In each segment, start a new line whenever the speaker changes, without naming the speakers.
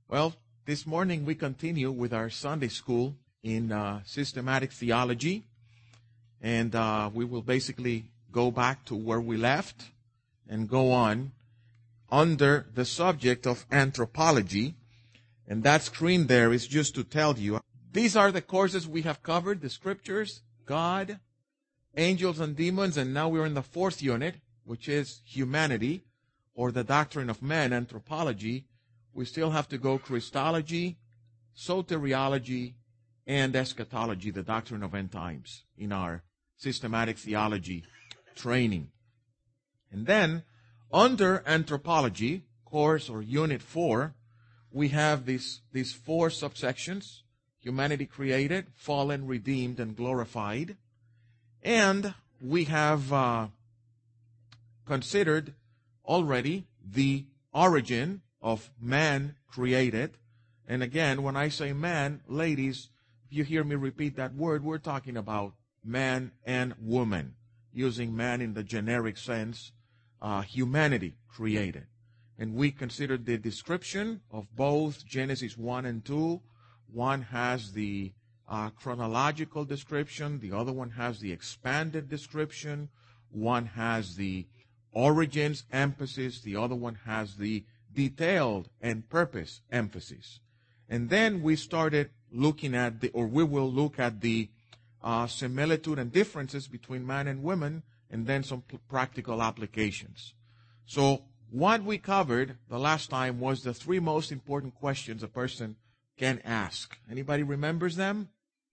Well, this morning we continue with our Sunday school in systematic theology, and we will basically go back to where we left and go on under the subject of anthropology. And that screen there is just to tell you, these are the courses we have covered: the scriptures, God, angels and demons, and now we're in the fourth unit, which is humanity, or the doctrine of man, anthropology. We still have to go Christology, soteriology, and eschatology, the doctrine of end times, in our systematic theology training. And then, under anthropology, course or unit 4, we have these four subsections: humanity created, fallen, redeemed, and glorified. And we have considered already the origin of man created. And again, when I say man, ladies, if you hear me repeat that word, we're talking about man and woman, using man in the generic sense, humanity created. And we considered the description of both Genesis 1 and 2. One has the chronological description. The other one has the expanded description. One has the origins emphasis. The other one has the detailed and purpose emphasis. And then we started looking at we will look at the similitude and differences between man and woman, and then some practical applications. So what we covered the last time was the three most important questions a person can ask. Anybody remembers them?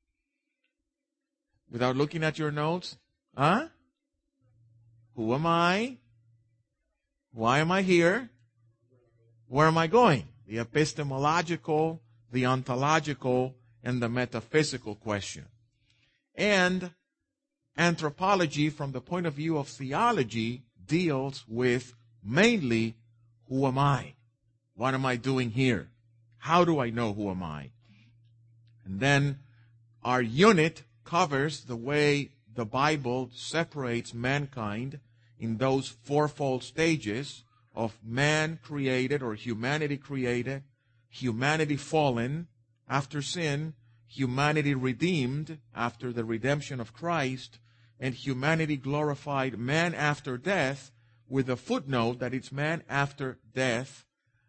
Without looking at your notes? Huh? Who am I? Why am I here? Where am I going? The epistemological, the ontological, and the metaphysical question. And anthropology, from the point of view of theology, deals with mainly, who am I? What am I doing here? How do I know who am I? And then our unit covers the way the Bible separates mankind in those fourfold stages of man created or humanity created, humanity fallen after sin, humanity redeemed after the redemption of Christ, and humanity glorified, man after death, with a footnote that it's man after death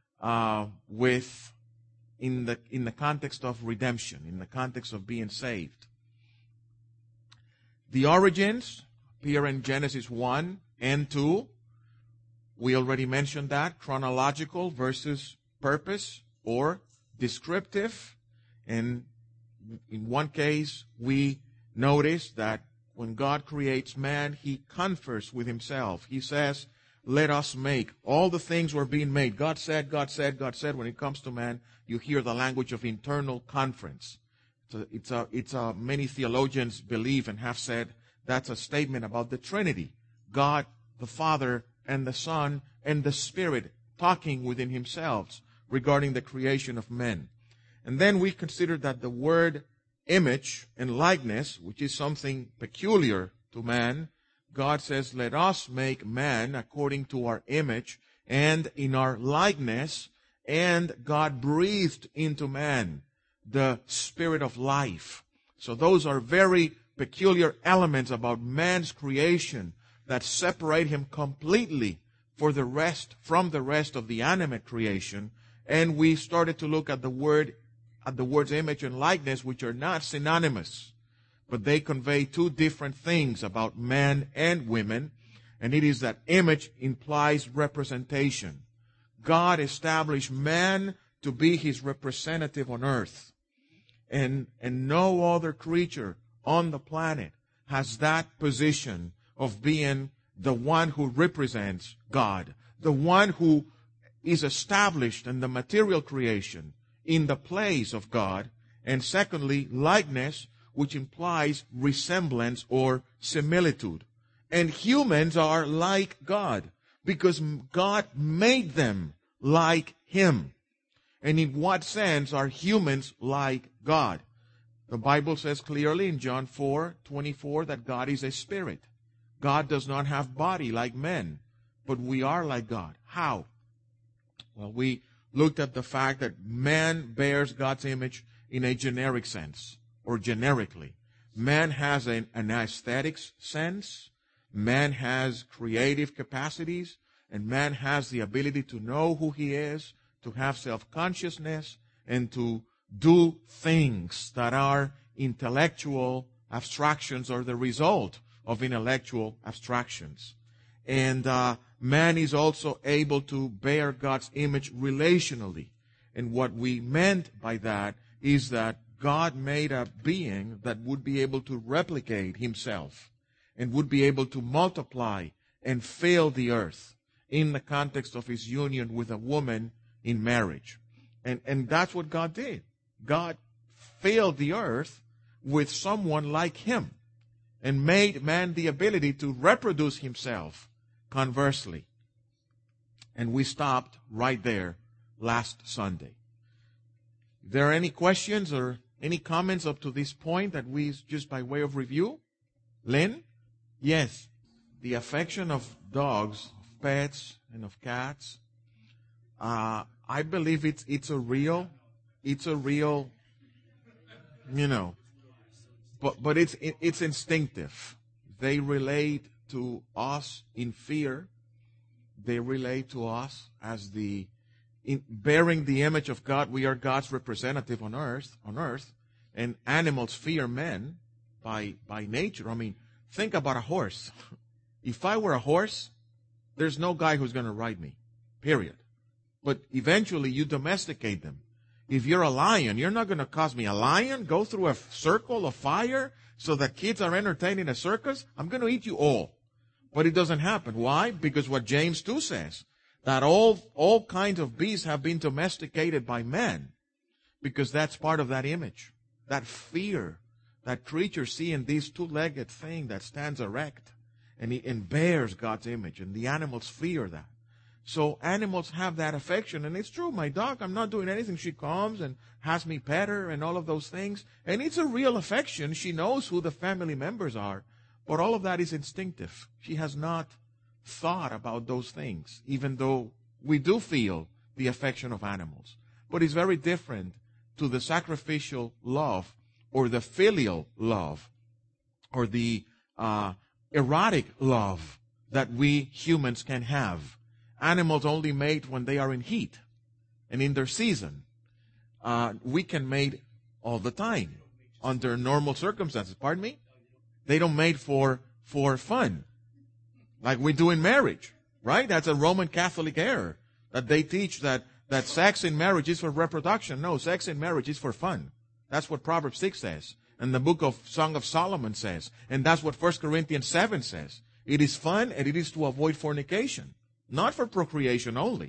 in the context of redemption, in the context of being saved. The origins appear in Genesis 1 and 2. We already mentioned that, chronological versus purpose or descriptive. And in one case, we notice that when God creates man, He confers with Himself. He says, let us make. All the things were being made. God said, God said, God said. When it comes to man, you hear the language of internal conference. Many theologians believe and have said that's a statement about the Trinity. God, the Father, and the Son, and the Spirit talking within Himself regarding the creation of men. And then we consider that the word image and likeness, which is something peculiar to man, God says, let us make man according to our image and in our likeness, and God breathed into man the spirit of life. So those are very peculiar elements about man's creation that separate him completely from the rest of the animate creation. And we started to look at the words image and likeness, which are not synonymous, but they convey two different things about men and women. And it is that image implies representation. God established man to be His representative on earth. And no other creature on the planet has that position of being the one who represents God, the one who is established in the material creation in the place of God. And secondly, likeness, which implies resemblance or similitude. And humans are like God because God made them like Him. And in what sense are humans like God? The Bible says clearly in John 4:24 that God is a spirit. God does not have body like men, but we are like God. How? Well, we looked at the fact that man bears God's image in a generic sense, or generically. Man has an aesthetics sense, man has creative capacities, and man has the ability to know who he is, to have self-consciousness, and to do things that are intellectual abstractions or the result of intellectual abstractions. And man is also able to bear God's image relationally. And what we meant by that is that God made a being that would be able to replicate himself and would be able to multiply and fill the earth in the context of his union with a woman in marriage. And that's what God did. God filled the earth with someone like him and made man the ability to reproduce himself conversely. And we stopped right there last Sunday. Are there any questions or any comments up to this point that we, just by way of review? Lynn? Yes. The affection of dogs, of pets, and of cats, I believe it's a real, but it's instinctive. They relate to us in fear. They relate to us as in bearing the image of God. We are God's representative on earth, and animals fear men by nature. I mean, think about a horse. If I were a horse, there's no guy who's going to ride me, period. But eventually you domesticate them. If you're a lion, you're not going to cause me a lion go through a circle of fire so that kids are entertained in a circus. I'm going to eat you all. But it doesn't happen. Why? Because what James 2 says, that all kinds of beasts have been domesticated by man, because that's part of that image, that fear, that creature seeing this two-legged thing that stands erect and bears God's image, and the animals fear that. So animals have that affection, and it's true. My dog, I'm not doing anything. She comes and has me pet her and all of those things. And it's a real affection. She knows who the family members are. But all of that is instinctive. She has not thought about those things, even though we do feel the affection of animals. But it's very different to the sacrificial love or the filial love or the erotic love that we humans can have. Animals only mate when they are in heat and in their season. We can mate all the time under normal circumstances. Pardon me? They don't mate for fun like we do in marriage, right? That's a Roman Catholic error, that they teach that sex in marriage is for reproduction. No, sex in marriage is for fun. That's what Proverbs 6 says, and the book of Song of Solomon says, and that's what 1 Corinthians 7 says. It is fun, and it is to avoid fornication. Not for procreation only.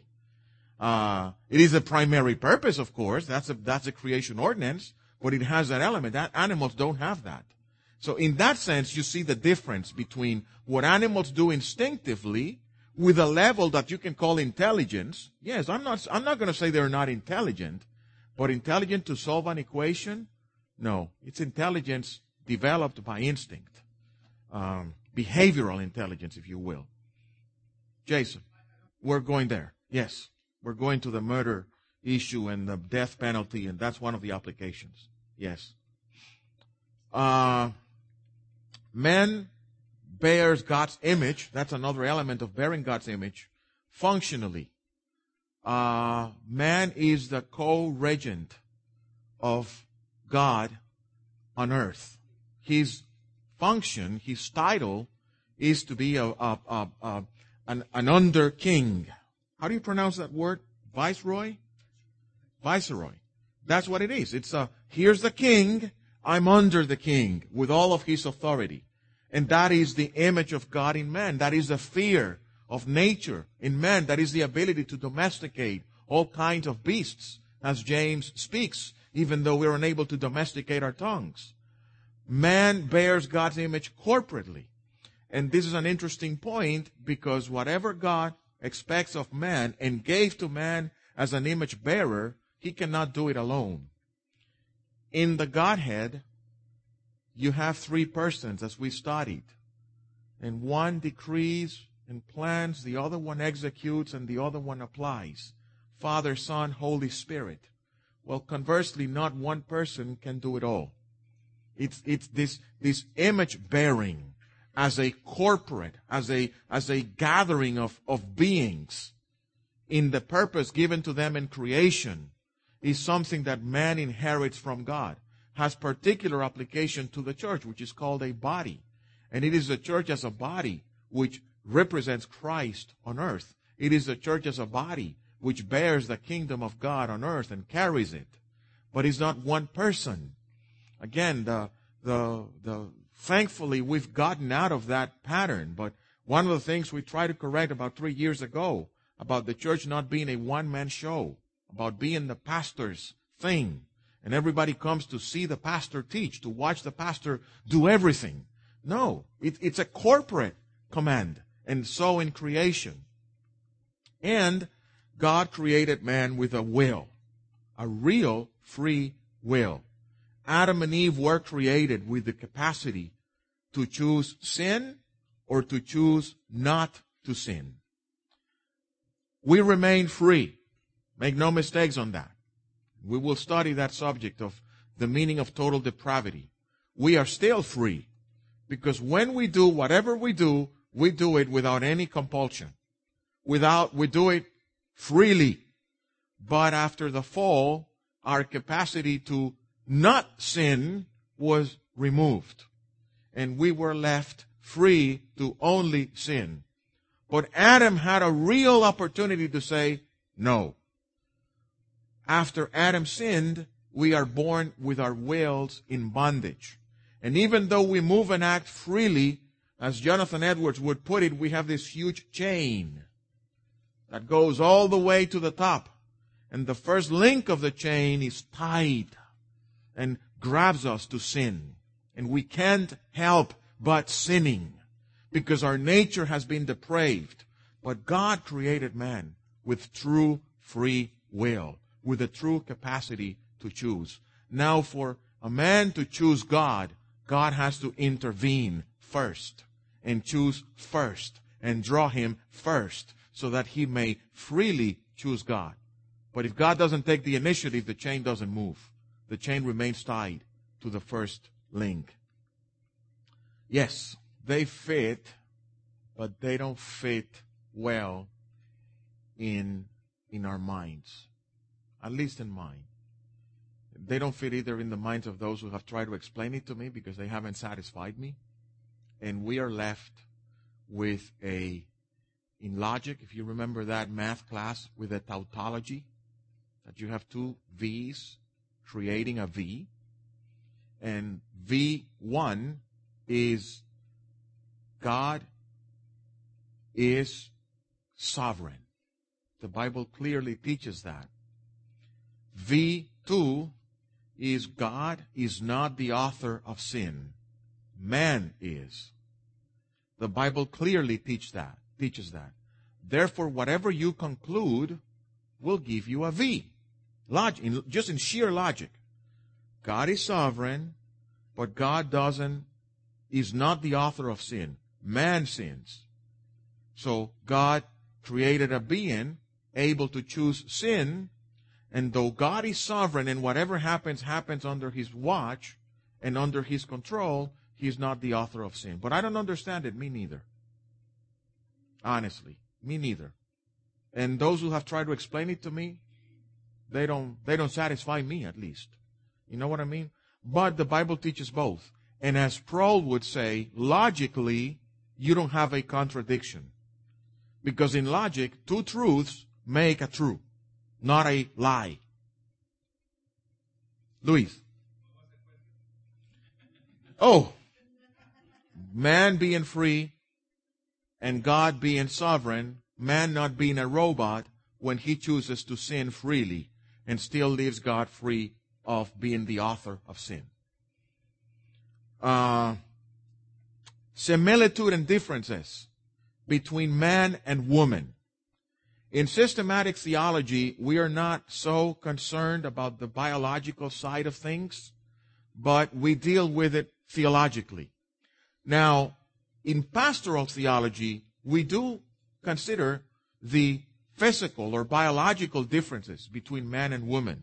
It is a primary purpose, of course. That's a creation ordinance, but it has that element. Animals don't have that. So in that sense, you see the difference between what animals do instinctively with a level that you can call intelligence. Yes, I'm not going to say they're not intelligent, but intelligent to solve an equation? No, it's intelligence developed by instinct. Behavioral intelligence, if you will. Jason, we're going there. Yes, we're going to the murder issue and the death penalty, and that's one of the applications. Yes. Man bears God's image. That's another element of bearing God's image functionally. Man is the co-regent of God on earth. His function, his title, is to be an under king. How do you pronounce that word? Viceroy? Viceroy. That's what it is. It's here's the king, I'm under the king with all of his authority. And that is the image of God in man. That is the fear of nature in man. That is the ability to domesticate all kinds of beasts, as James speaks, even though we're unable to domesticate our tongues. Man bears God's image corporately. And this is an interesting point, because whatever God expects of man and gave to man as an image bearer, he cannot do it alone. In the Godhead, you have three persons, as we studied. And one decrees and plans, the other one executes, and the other one applies. Father, Son, Holy Spirit. Well, conversely, not one person can do it all. It's this image bearing as a corporate, as a gathering of beings in the purpose given to them in creation is something that man inherits from God. Has particular application to the church, which is called a body. And it is the church as a body which represents Christ on earth. It is the church as a body which bears the kingdom of God on earth and carries it. But it's not one person. Again, thankfully we've gotten out of that pattern. But one of the things we tried to correct about 3 years ago about the church not being a one-man show, about being the pastor's thing. And everybody comes to see the pastor teach, to watch the pastor do everything. No, it's a corporate command. And so in creation. And God created man with a will, a real free will. Adam and Eve were created with the capacity to choose sin or to choose not to sin. We remain free. Make no mistakes on that. We will study that subject of the meaning of total depravity. We are still free because when we do whatever we do it without any compulsion. We do it freely. But after the fall, our capacity to not sin was removed. And we were left free to only sin. But Adam had a real opportunity to say no. After Adam sinned, we are born with our wills in bondage. And even though we move and act freely, as Jonathan Edwards would put it, we have this huge chain that goes all the way to the top. And the first link of the chain is tied and grabs us to sin. And we can't help but sinning because our nature has been depraved. But God created man with true free will, with a true capacity to choose. Now for a man to choose God, God has to intervene first and choose first and draw him first so that he may freely choose God. But if God doesn't take the initiative, the chain doesn't move. The chain remains tied to the first link. Yes, they fit, but they don't fit well in our minds. At least in mine. They don't fit either in the minds of those who have tried to explain it to me because they haven't satisfied me. And we are left with in logic, if you remember that math class with a tautology, that you have two V's creating a V. And V1 is God is sovereign. The Bible clearly teaches that. V2 is God is not the author of sin. Man is. The Bible clearly teaches that. Therefore, whatever you conclude will give you a V. Just in sheer logic. God is sovereign, but God is not the author of sin. Man sins. So God created a being able to choose sin, and though God is sovereign and whatever happens under His watch and under His control, He is not the author of sin. But I don't understand it, me neither. Honestly, me neither. And those who have tried to explain it to me, they don't satisfy me at least. You know what I mean? But the Bible teaches both. And as Sproul would say, logically, you don't have a contradiction. Because in logic, two truths make a true, not a lie. Luis. Oh, man being free and God being sovereign, man not being a robot when he chooses to sin freely and still leaves God free of being the author of sin. Similitude and differences between man and woman. In systematic theology, we are not so concerned about the biological side of things, but we deal with it theologically. Now, in pastoral theology, we do consider the physical or biological differences between man and woman.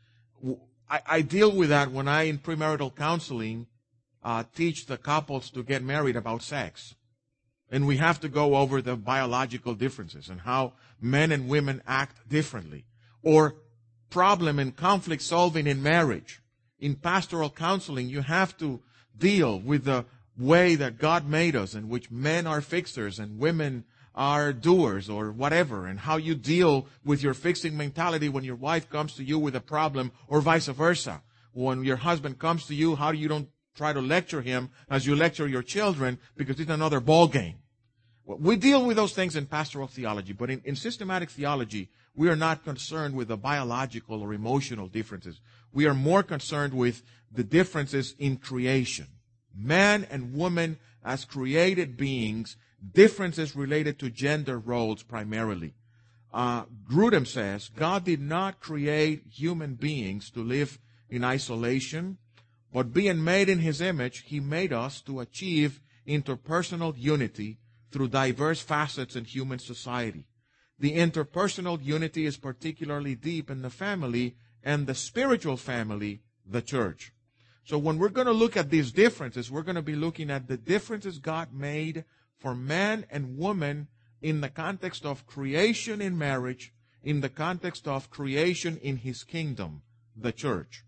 I deal with that when I, in premarital counseling, teach the couples to get married about sex. And we have to go over the biological differences and how men and women act differently. Or problem and conflict solving in marriage. In pastoral counseling, you have to deal with the way that God made us, in which men are fixers and women are doers or whatever, and how you deal with your fixing mentality when your wife comes to you with a problem, or vice versa. When your husband comes to you, how you don't try to lecture him as you lecture your children, because it's another ball game. We deal with those things in pastoral theology, but in systematic theology, we are not concerned with the biological or emotional differences. We are more concerned with the differences in creation. Man and woman as created beings, differences related to gender roles primarily. Grudem says, God did not create human beings to live in isolation, but being made in His image, He made us to achieve interpersonal unity through diverse facets in human society. The interpersonal unity is particularly deep in the family and the spiritual family, the church. So when we're going to look at these differences, we're going to be looking at the differences God made for man and woman in the context of creation in marriage, in the context of creation in His kingdom, the church.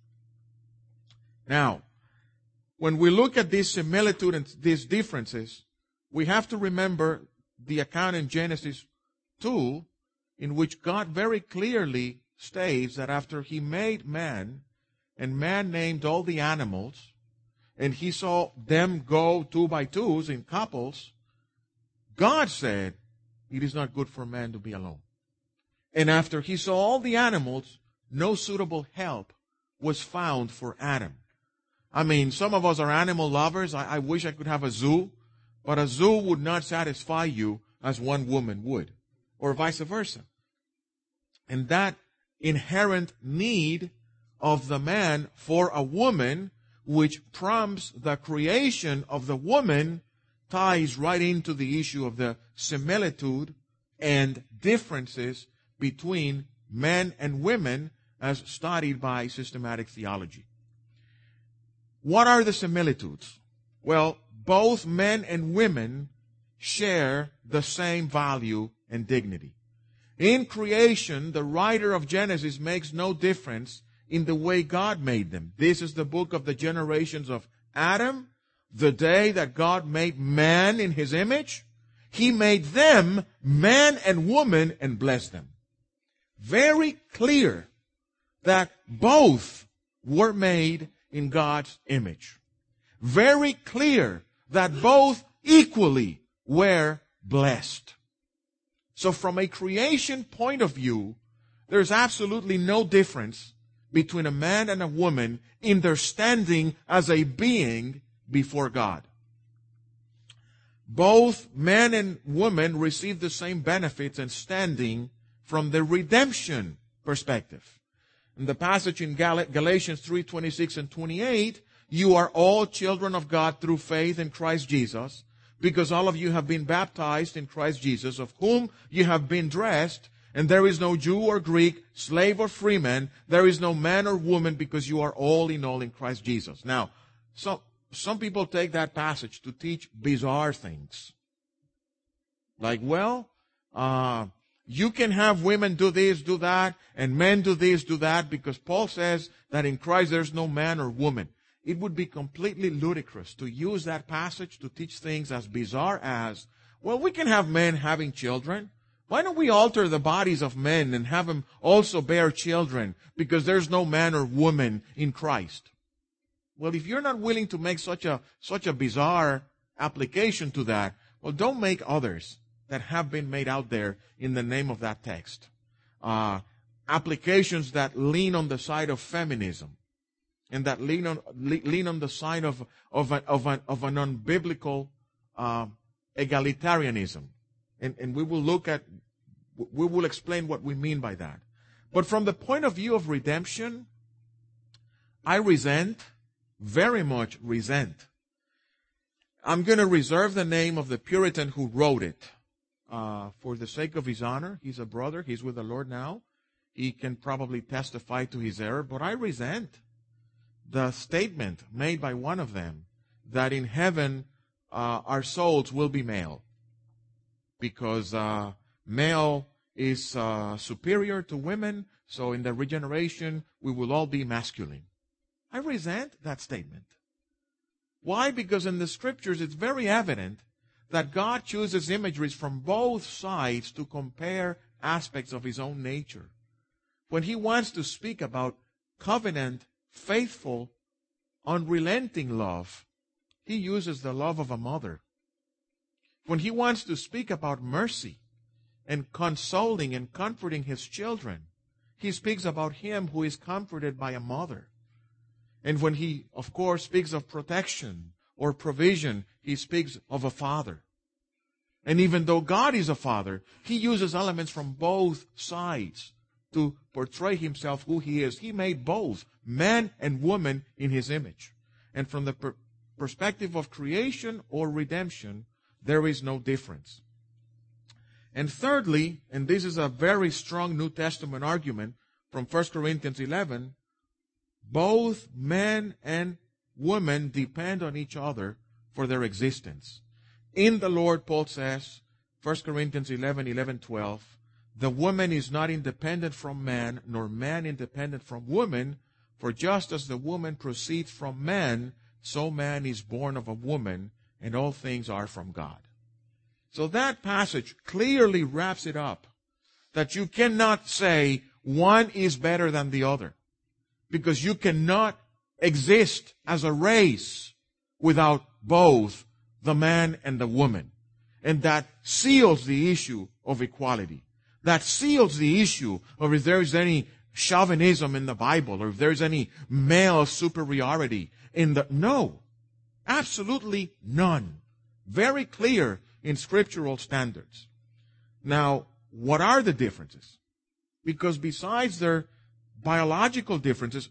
Now, when we look at this similitude and these differences, we have to remember the account in Genesis 2, in which God very clearly states that after He made man, and man named all the animals, and He saw them go 2 by 2s in couples, God said, it is not good for man to be alone. And after He saw all the animals, no suitable help was found for Adam. I mean, some of us are animal lovers. I wish I could have a zoo, but a zoo would not satisfy you as one woman would, or vice versa. And that inherent need of the man for a woman, which prompts the creation of the woman, ties right into the issue of the similitude and differences between men and women as studied by systematic theology. What are the similitudes? Well, both men and women share the same value and dignity. In creation, the writer of Genesis makes no difference in the way God made them. This is the book of the generations of Adam. The day that God made man in His image, He made them man and woman and blessed them. Very clear that both were made in God's image. Very clear that both equally were blessed. So from a creation point of view, there's absolutely no difference between a man and a woman in their standing as a being before God. Both man and woman receive the same benefits and standing from the redemption perspective. In the passage in Galatians 3:26 and 28, you are all children of God through faith in Christ Jesus, because all of you have been baptized in Christ Jesus, of whom you have been dressed, and there is no Jew or Greek, slave or free man, there is no man or woman, because you are all in Christ Jesus. Now, some people take that passage to teach bizarre things. Like, well, you can have women do this, do that, and men do this, do that, because Paul says that in Christ there's no man or woman. It would be completely ludicrous to use that passage to teach things as bizarre as, well, we can have men having children. Why don't we alter the bodies of men and have them also bear children, because there's no man or woman in Christ? Well, if you're not willing to make such a bizarre application to that, well, don't make others that have been made out there in the name of that text. Applications that lean on the side of feminism and that lean on the side of an unbiblical egalitarianism. And we will explain what we mean by that. But from the point of view of redemption, I very much resent. I'm going to reserve the name of the Puritan who wrote it. for the sake of his honor. He's a brother. He's with the Lord now. He can probably testify to his error. But I resent the statement made by one of them that in heaven our souls will be male, because male is superior to women, so in the regeneration we will all be masculine. I resent that statement. Why? Because in the scriptures it's very evident that God chooses imageries from both sides to compare aspects of his own nature. When he wants to speak about covenant, faithful, unrelenting love, he uses the love of a mother. When he wants to speak about mercy and consoling and comforting his children, he speaks about him who is comforted by a mother. And when he, of course, speaks of protection or provision, he speaks of a father. And even though God is a father, he uses elements from both sides to portray himself who he is. He made both man and woman in his image. And from the perspective of creation or redemption, there is no difference. And thirdly, and this is a very strong New Testament argument from 1 Corinthians 11, both men and women depend on each other for their existence. In the Lord, Paul says, 1 Corinthians 11, 12, the woman is not independent from man, nor man independent from woman, for just as the woman proceeds from man, so man is born of a woman, and all things are from God. So that passage clearly wraps it up, that you cannot say one is better than the other, because you cannot exist as a race without both the man and the woman. And that seals the issue of equality. That seals the issue of if there is any chauvinism in the Bible, or if there is any male superiority in the... No. Absolutely none. Very clear in scriptural standards. Now, what are the differences? Because besides their biological differences,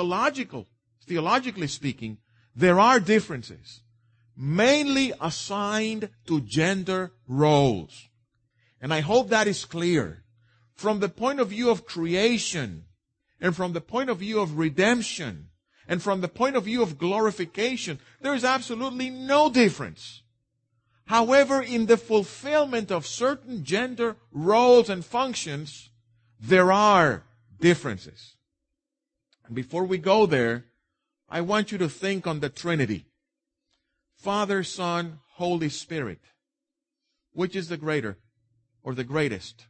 theologically speaking, there are differences, mainly assigned to gender roles. And I hope that is clear. From the point of view of creation, and from the point of view of redemption, and from the point of view of glorification, there is absolutely no difference. However, in the fulfillment of certain gender roles and functions, there are differences. And before we go there, I want you to think on the Trinity. Father, Son, Holy Spirit. Which is the greater or the greatest?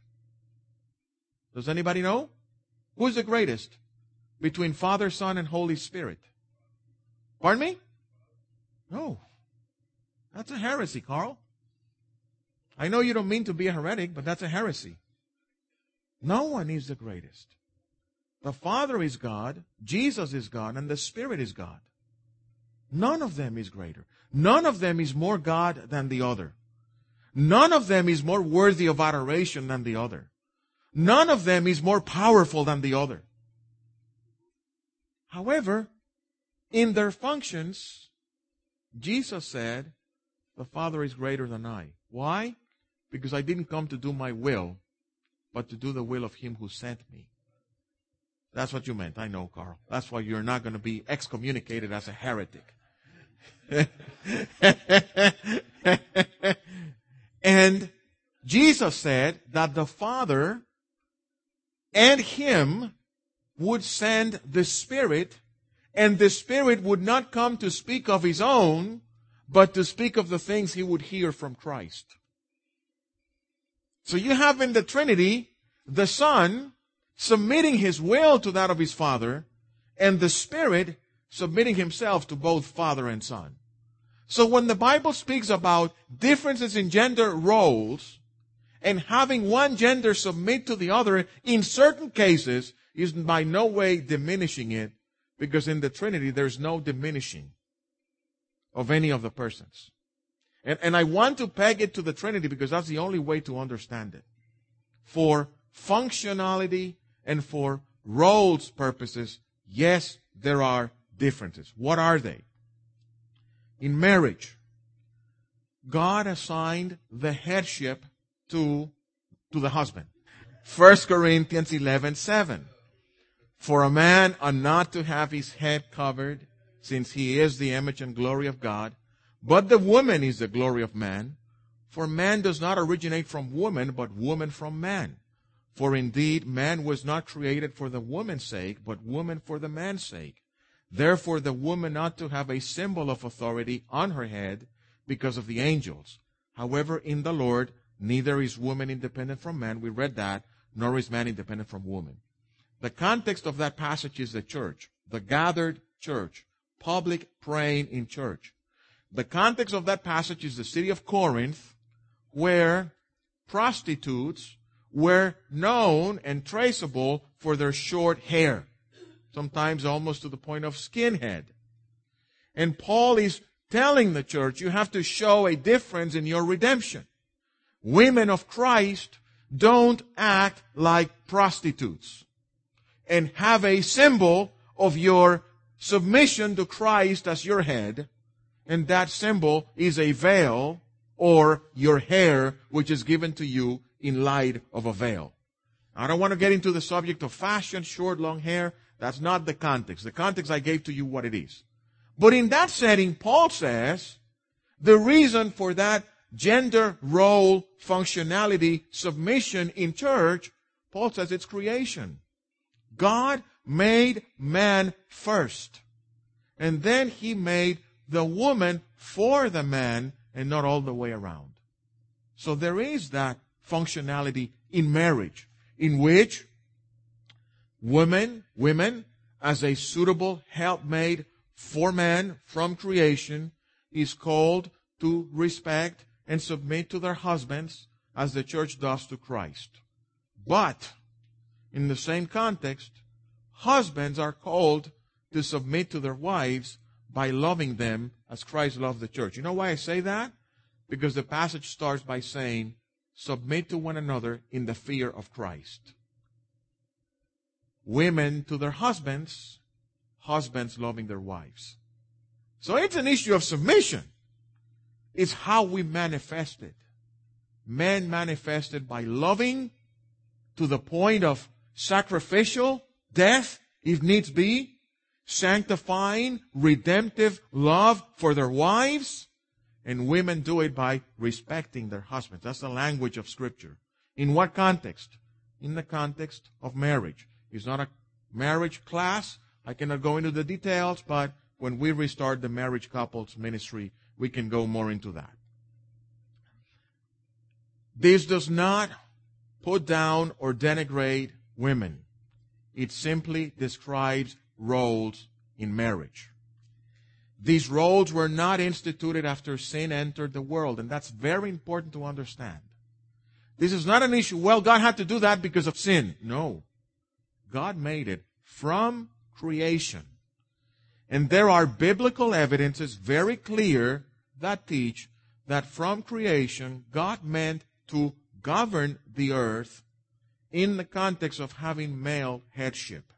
Does anybody know? Who is the greatest between Father, Son, and Holy Spirit? Pardon me? No. That's a heresy, Carl. I know you don't mean to be a heretic, but that's a heresy. No one is the greatest. The Father is God, Jesus is God, and the Spirit is God. None of them is greater. None of them is more God than the other. None of them is more worthy of adoration than the other. None of them is more powerful than the other. However, in their functions, Jesus said, the Father is greater than I. Why? Because I didn't come to do my will, but to do the will of Him who sent me. That's what you meant. I know, Carl. That's why you're not going to be excommunicated as a heretic. And Jesus said that the Father and Him would send the Spirit, and the Spirit would not come to speak of His own, but to speak of the things He would hear from Christ. So you have in the Trinity the Son submitting His will to that of His Father, and the Spirit submitting Himself to both Father and Son. So when the Bible speaks about differences in gender roles and having one gender submit to the other, in certain cases, is by no way diminishing it, because in the Trinity there's no diminishing of any of the persons. And I want to peg it to the Trinity because that's the only way to understand it. For functionality and for roles purposes, yes, there are differences. What are they? In marriage, God assigned the headship to the husband. 1 Corinthians 11:7. For a man ought not to have his head covered, since he is the image and glory of God, but the woman is the glory of man. For man does not originate from woman, but woman from man. For indeed, man was not created for the woman's sake, but woman for the man's sake. Therefore, the woman ought to have a symbol of authority on her head because of the angels. However, in the Lord, neither is woman independent from man. We read that, nor is man independent from woman. The context of that passage is the church, the gathered church, public praying in church. The context of that passage is the city of Corinth, where prostitutes were known and traceable for their short hair, sometimes almost to the point of skinhead. And Paul is telling the church, you have to show a difference in your redemption. Women of Christ don't act like prostitutes and have a symbol of your submission to Christ as your head, and that symbol is a veil or your hair, which is given to you in light of a veil. I don't want to get into the subject of fashion, short, long hair. That's not the context. The context I gave to you what it is. But in that setting, Paul says the reason for that gender role functionality submission in church, Paul says it's creation. God made man first. And then he made the woman for the man and not all the way around. So there is that functionality in marriage in which women, as a suitable helpmate for man from creation, is called to respect and submit to their husbands as the church does to Christ. But, in the same context, husbands are called to submit to their wives by loving them as Christ loved the church. You know why I say that? Because the passage starts by saying, submit to one another in the fear of Christ. Women to their husbands, husbands loving their wives. So it's an issue of submission. It's how we manifest it. Men manifested by loving to the point of sacrificial death, if needs be, sanctifying, redemptive love for their wives, and women do it by respecting their husbands. That's the language of Scripture. In what context? In the context of marriage. It's not a marriage class. I cannot go into the details, but when we restart the marriage couples ministry, we can go more into that. This does not put down or denigrate women. It simply describes roles in marriage. These roles were not instituted after sin entered the world, and that's very important to understand. This is not an issue, well, God had to do that because of sin. No. God made it from creation. And there are biblical evidences very clear that teach that from creation, God meant to govern the earth in the context of having male headship.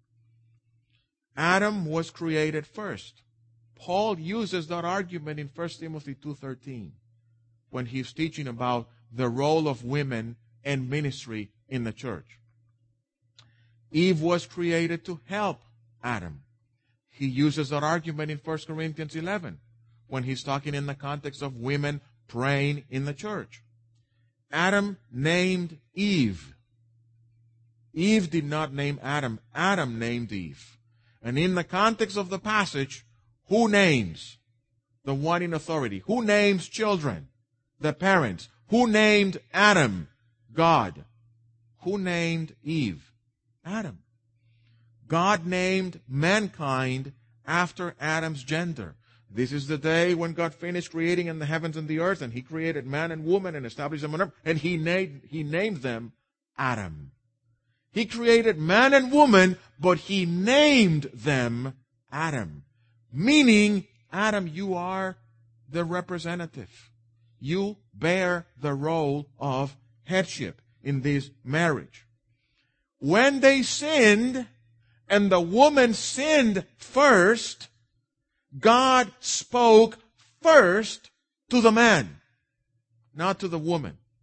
Adam was created first. Paul uses that argument in 1 Timothy 2:13 when he's teaching about the role of women and ministry in the church. Eve was created to help Adam. He uses that argument in 1 Corinthians 11 when he's talking in the context of women praying in the church. Adam named Eve. Eve did not name Adam. Adam named Eve. And in the context of the passage, who names? The one in authority. Who names children? The parents. Who named Adam? God. Who named Eve? Adam. God named mankind after Adam's gender. This is the day when God finished creating in the heavens and the earth, and He created man and woman and established them on earth, and He named them Adam. He created man and woman, but He named them Adam. Meaning, Adam, you are the representative. You bear the role of headship in this marriage. When they sinned, and the woman sinned first, God spoke first to the man, not to the woman.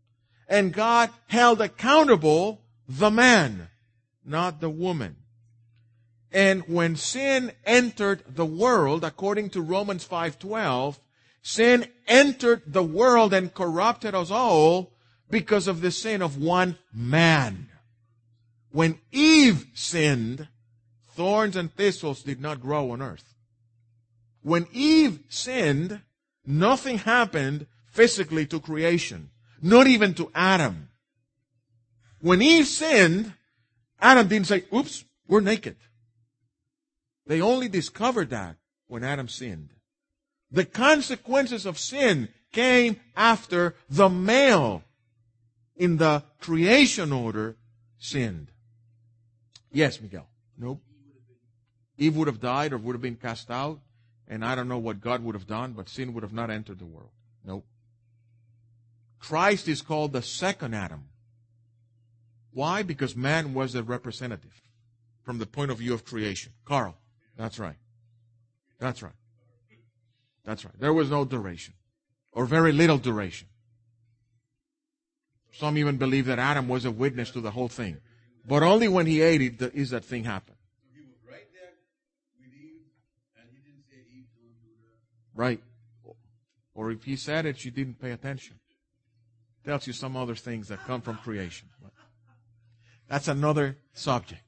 And God held accountable the man, not the woman. And when sin entered the world, according to Romans 5:12, sin entered the world and corrupted us all because of the sin of one man. When Eve sinned, thorns and thistles did not grow on earth. When Eve sinned, nothing happened physically to creation, not even to Adam. When Eve sinned, Adam didn't say, oops, we're naked. They only discovered that when Adam sinned. The consequences of sin came after the male in the creation order sinned. Yes, Miguel. Nope. Eve would have died or would have been cast out, and I don't know what God would have done, but sin would have not entered the world. Nope. Christ is called the second Adam. Why? Because man was the representative from the point of view of creation. Carl, that's right. That's right. That's right. There was no duration, or very little duration. Some even believe that Adam was a witness to the whole thing. But only when he ate it is that thing happened.
So he was right there with Eve, and he didn't say, Eve, don't do that.
Right. Or if he said it, she didn't pay attention. Tells you some other things that come from creation. That's another subject.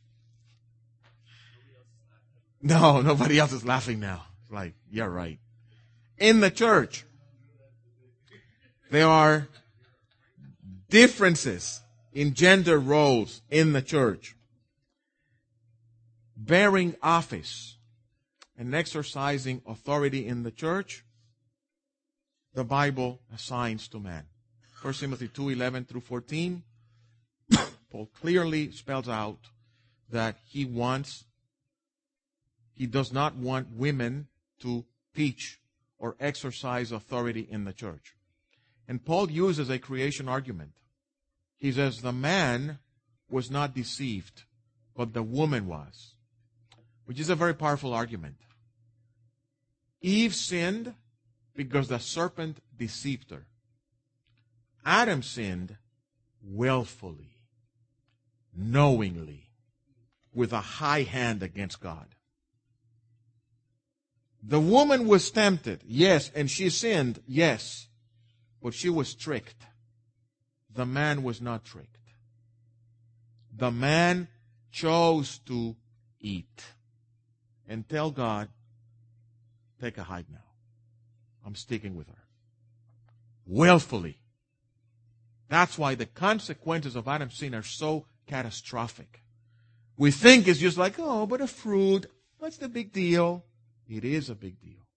No, nobody else is laughing now. It's like, yeah, right. In the church, there are differences in gender roles in the church. Bearing office and exercising authority in the church, the Bible assigns to man. 1 Timothy 2:11 through 14, Paul clearly spells out that he does not want women to teach or exercise authority in the church. And Paul uses a creation argument. He says the man was not deceived, but the woman was, which is a very powerful argument. Eve sinned because the serpent deceived her. Adam sinned willfully, knowingly, with a high hand against God. The woman was tempted, yes, and she sinned, yes, but she was tricked. The man was not tricked. The man chose to eat and tell God, take a hike now. I'm sticking with her. Willfully. That's why the consequences of Adam's sin are so catastrophic. We think it's just like, oh, but a fruit, what's the big deal? It is a big deal.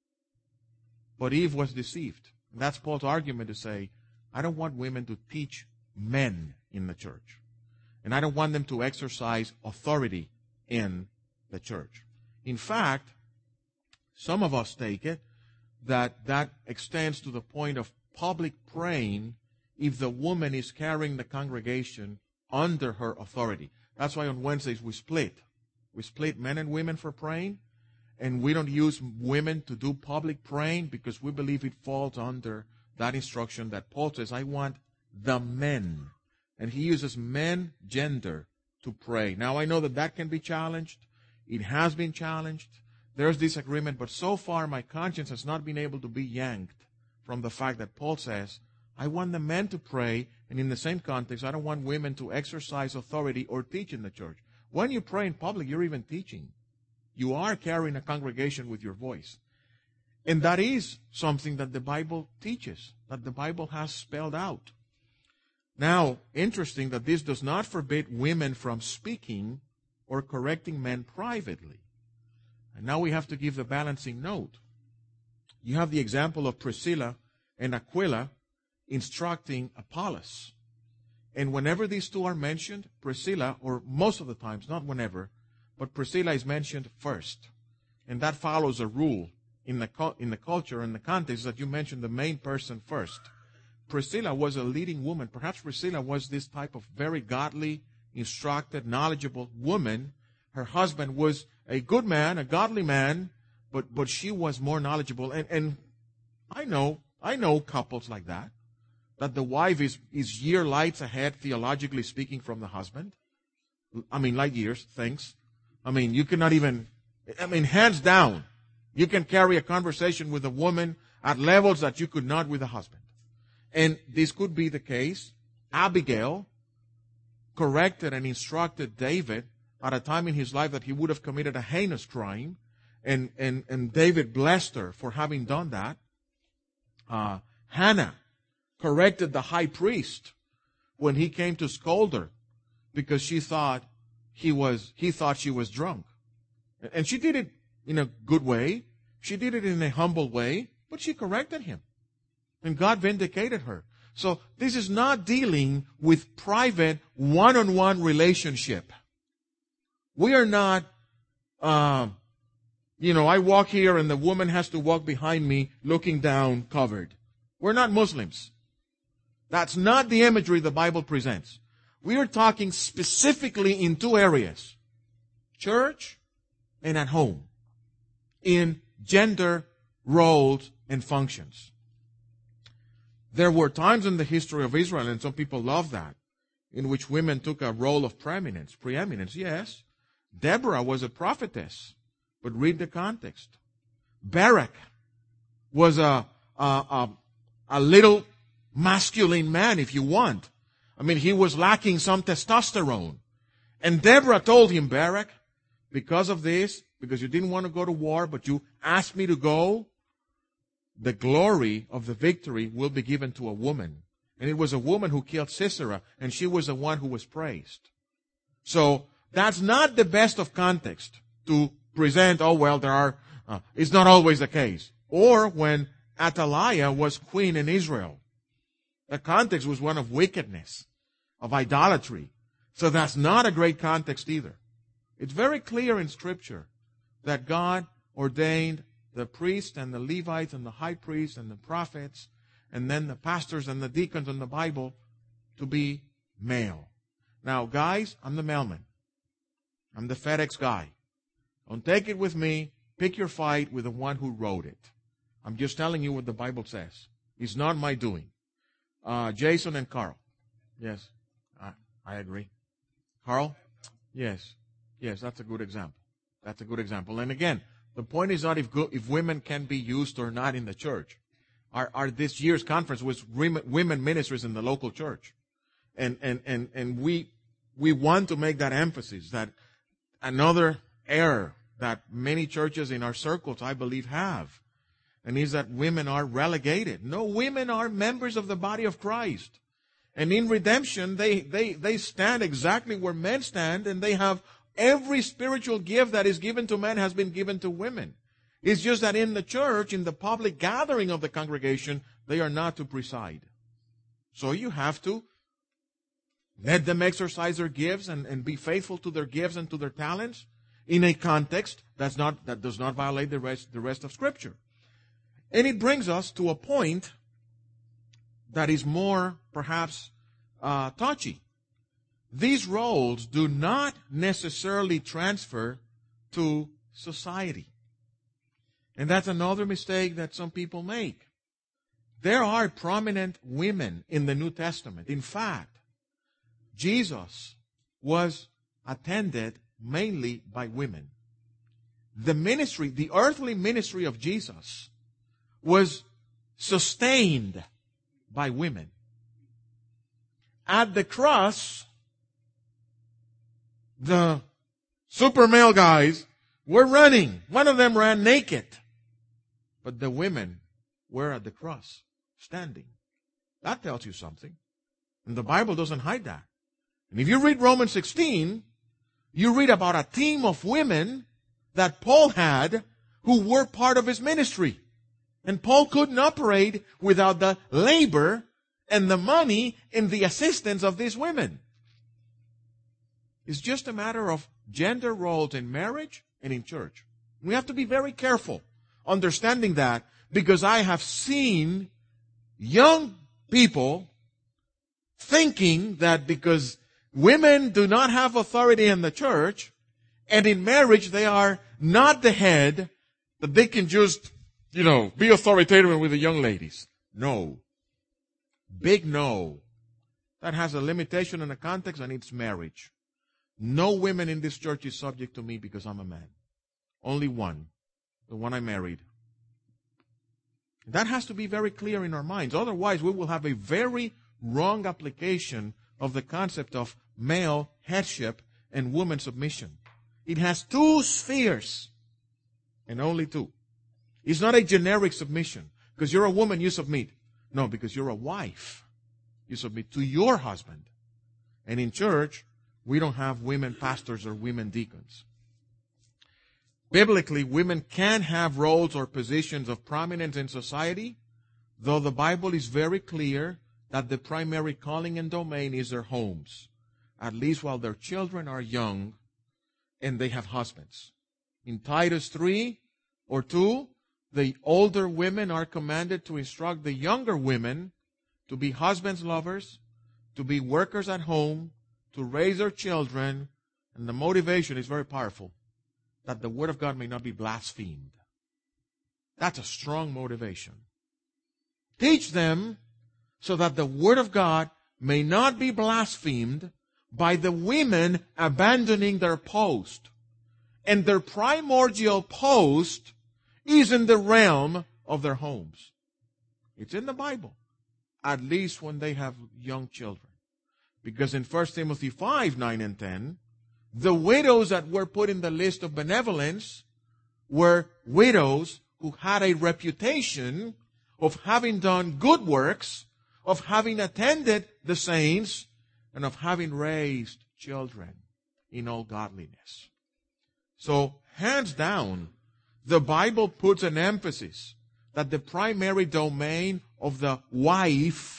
But Eve was deceived. And that's Paul's argument to say, I don't want women to teach men in the church. And I don't want them to exercise authority in the church. In fact, some of us take it that extends to the point of public praying if the woman is carrying the congregation under her authority. That's why on Wednesdays we split. We split men and women for praying, and we don't use women to do public praying because we believe it falls under that instruction that Paul says, I want the men. And he uses men, gender, to pray. Now I know that can be challenged. It has been challenged. There's disagreement, but so far my conscience has not been able to be yanked from the fact that Paul says, I want the men to pray, and in the same context, I don't want women to exercise authority or teach in the church. When you pray in public, you're even teaching. You are carrying a congregation with your voice. And that is something that the Bible teaches, that the Bible has spelled out. Now, interesting that this does not forbid women from speaking or correcting men privately. And now we have to give the balancing note. You have the example of Priscilla and Aquila instructing Apollos. And whenever these two are mentioned, Priscilla, or most of the times, not whenever, but Priscilla is mentioned first. And that follows a rule in the culture and the context that you mention the main person first. Priscilla was a leading woman. Perhaps Priscilla was this type of very godly, instructed, knowledgeable woman. Her husband was a good man, a godly man, but she was more knowledgeable. And I know couples like that that the wife is year lights ahead, theologically speaking, from the husband? I mean, light years, thanks. I mean, you cannot even, hands down, you can carry a conversation with a woman at levels that you could not with a husband. And this could be the case. Abigail corrected and instructed David at a time in his life that he would have committed a heinous crime. And David blessed her for having done that. Hannah corrected the high priest when he came to scold her because she thought he thought she was drunk. And she did it in a good way. She did it in a humble way, but she corrected him. And God vindicated her. So this is not dealing with private one-on-one relationship. We are not, I walk here and the woman has to walk behind me looking down covered. We're not Muslims. That's not the imagery the Bible presents. We are talking specifically in two areas. Church and at home. In gender roles and functions. There were times in the history of Israel, and some people love that, in which women took a role of preeminence. Yes. Deborah was a prophetess, but read the context. Barak was a little masculine man, if you want. He was lacking some testosterone. And Deborah told him, Barak, because of this, because you didn't want to go to war, but you asked me to go, the glory of the victory will be given to a woman. And it was a woman who killed Sisera, and she was the one who was praised. So, that's not the best of context to present, it's not always the case. Or when Athaliah was queen in Israel. The context was one of wickedness, of idolatry. So that's not a great context either. It's very clear in Scripture that God ordained the priests and the Levites and the high priests and the prophets and then the pastors and the deacons in the Bible to be male. Now, guys, I'm the mailman. I'm the FedEx guy. Don't take it with me. Pick your fight with the one who wrote it. I'm just telling you what the Bible says. It's not my doing. Jason and Carl. Yes, I agree. Carl? Yes, that's a good example. That's a good example. And again, the point is not if women can be used or not in the church. Our this year's conference was women ministries in the local church. And we want to make that emphasis that another error that many churches in our circles, I believe, have, and is that women are relegated. No, women are members of the body of Christ. And in redemption, they stand exactly where men stand, and they have every spiritual gift that is given to men has been given to women. It's just that in the church, in the public gathering of the congregation, they are not to preside. So you have to let them exercise their gifts and be faithful to their gifts and to their talents in a context that does not violate the rest of Scripture. And it brings us to a point that is more, perhaps, touchy. These roles do not necessarily transfer to society. And that's another mistake that some people make. There are prominent women in the New Testament. In fact, Jesus was attended mainly by women. The earthly ministry of Jesus was sustained by women. At the cross, the super male guys were running. One of them ran naked. But the women were at the cross, standing. That tells you something. And the Bible doesn't hide that. And if you read Romans 16, you read about a team of women that Paul had who were part of his ministry. And Paul couldn't operate without the labor and the money and the assistance of these women. It's just a matter of gender roles in marriage and in church. We have to be very careful understanding that, because I have seen young people thinking that because women do not have authority in the church and in marriage they are not the head, that they can just, be authoritative with the young ladies. No. Big no. That has a limitation and a context, and it's marriage. No women in this church is subject to me because I'm a man. Only one. The one I married. That has to be very clear in our minds. Otherwise, we will have a very wrong application of the concept of male headship and woman submission. It has two spheres, and only two. It's not a generic submission. Because you're a woman, you submit. No, because you're a wife, you submit to your husband. And in church, we don't have women pastors or women deacons. Biblically, women can have roles or positions of prominence in society, though the Bible is very clear that the primary calling and domain is their homes, at least while their children are young and they have husbands. In Titus 3 or 2, the older women are commanded to instruct the younger women to be husbands' lovers, to be workers at home, to raise their children, and the motivation is very powerful, that the Word of God may not be blasphemed. That's a strong motivation. Teach them so that the Word of God may not be blasphemed by the women abandoning their post. And their primordial post is in the realm of their homes. It's in the Bible, at least when they have young children. Because in 1 Timothy 5, 9 and 10, the widows that were put in the list of benevolence were widows who had a reputation of having done good works, of having attended the saints, and of having raised children in all godliness. So, hands down, the Bible puts an emphasis that the primary domain of the wife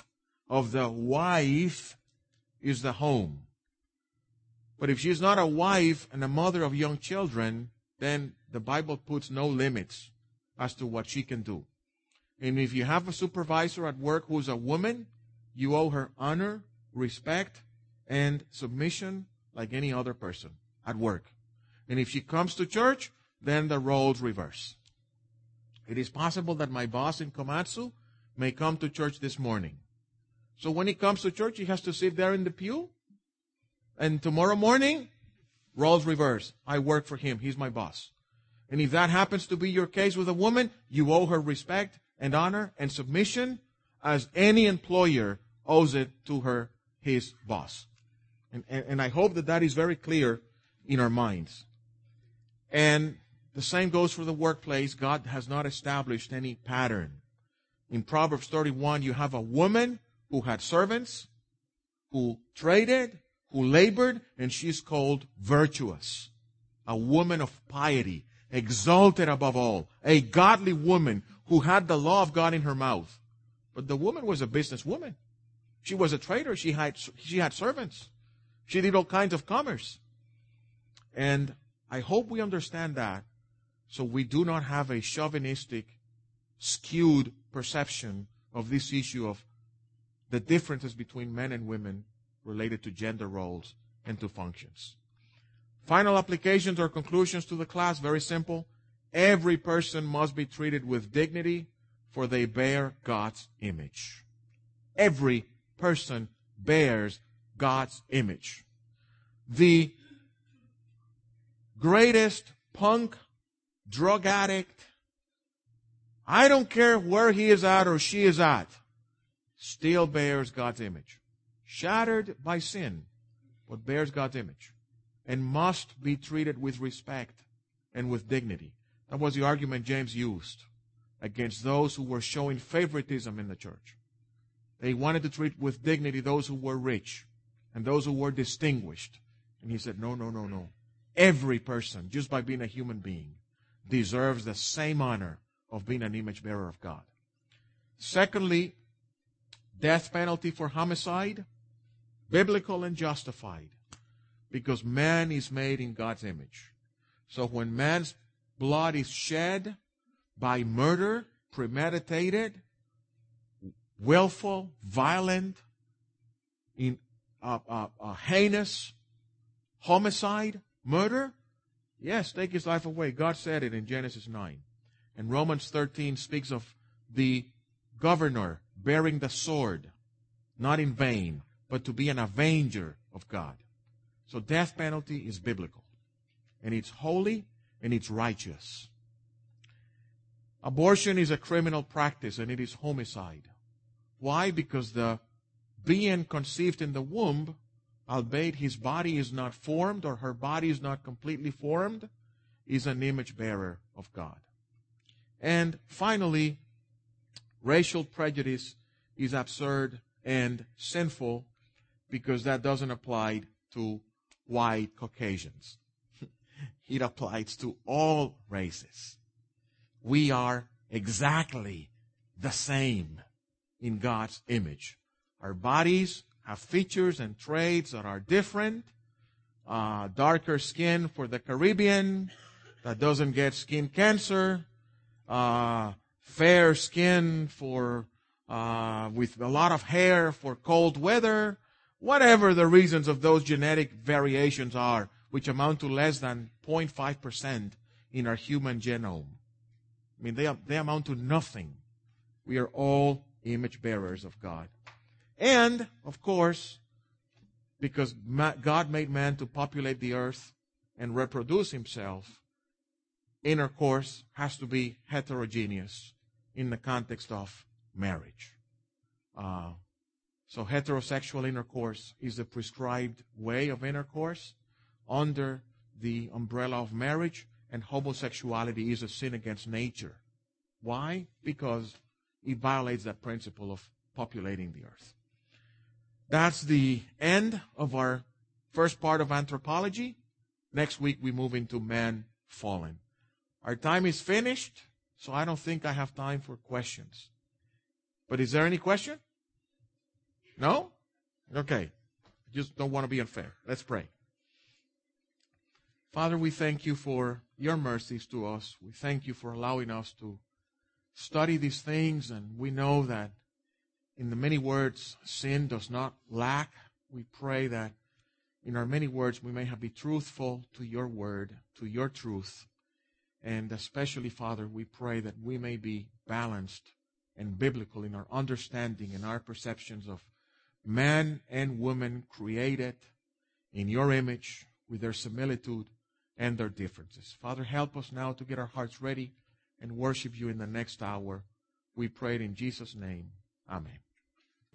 is the home. But if she's not a wife and a mother of young children, then the Bible puts no limits as to what she can do. And if you have a supervisor at work who's a woman, you owe her honor, respect, and submission like any other person at work. And if she comes to church, then the roles reverse. It is possible that my boss in Komatsu may come to church this morning. So when he comes to church, he has to sit there in the pew. And tomorrow morning, roles reverse. I work for him. He's my boss. And if that happens to be your case with a woman, you owe her respect and honor and submission as any employer owes it to his boss. And I hope that is very clear in our minds. And the same goes for the workplace. God has not established any pattern. In Proverbs 31, you have a woman who had servants, who traded, who labored, and she's called virtuous. A woman of piety, exalted above all. A godly woman who had the law of God in her mouth. But the woman was a businesswoman. She was a trader. She had servants. She did all kinds of commerce. And I hope we understand that, so we do not have a chauvinistic, skewed perception of this issue of the differences between men and women related to gender roles and to functions. Final applications or conclusions to the class, very simple. Every person must be treated with dignity, for they bear God's image. Every person bears God's image. The greatest punk, drug addict, I don't care where he is at or she is at, still bears God's image. Shattered by sin, but bears God's image. And must be treated with respect and with dignity. That was the argument James used against those who were showing favoritism in the church. They wanted to treat with dignity those who were rich and those who were distinguished. And he said, no. Every person, just by being a human being, deserves the same honor of being an image bearer of God. Secondly, death penalty for homicide, biblical and justified, because man is made in God's image. So when man's blood is shed by murder, premeditated, willful, violent, in heinous homicide, murder, yes, take his life away. God said it in Genesis 9. And Romans 13 speaks of the governor bearing the sword not in vain, but to be an avenger of God. So death penalty is biblical, and it's holy, and it's righteous. Abortion is a criminal practice, and it is homicide. Why? Because the being conceived in the womb, albeit his body is not formed or her body is not completely formed, is an image bearer of God. And finally, racial prejudice is absurd and sinful because that doesn't apply to white Caucasians. It applies to all races. We are exactly the same in God's image. Our bodies have features and traits that are different. Darker skin for the Caribbean that doesn't get skin cancer. Fair skin for with a lot of hair for cold weather. Whatever the reasons of those genetic variations are, which amount to less than 0.5% in our human genome. I mean, they amount to nothing. We are all image bearers of God. And, of course, because God made man to populate the earth and reproduce himself, intercourse has to be heterogeneous in the context of marriage. So heterosexual intercourse is the prescribed way of intercourse under the umbrella of marriage, and homosexuality is a sin against nature. Why? Because it violates that principle of populating the earth. That's the end of our first part of anthropology. Next week we move into man fallen. Our time is finished, so I don't think I have time for questions. But is there any question? No? Okay. Just don't want to be unfair. Let's pray. Father, we thank you for your mercies to us. We thank you for allowing us to study these things, and we know that in the many words, sin does not lack. We pray that in our many words we may be truthful to your word, to your truth. And especially, Father, we pray that we may be balanced and biblical in our understanding and our perceptions of man and woman created in your image with their similitude and their differences. Father, help us now to get our hearts ready and worship you in the next hour. We pray it in Jesus' name. Amen.